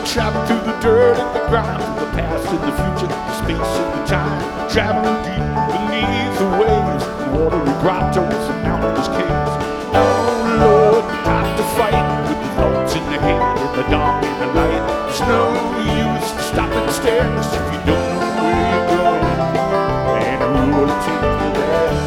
Travel through the dirt and the ground, through the past and the future, the space and the time. Traveling deep beneath the waves, watery grottos and mountainous caves. Oh Lord, you have to fight with the thoughts in the head, in the dark and the light. There's no use to stop and stare, 'cause if you don't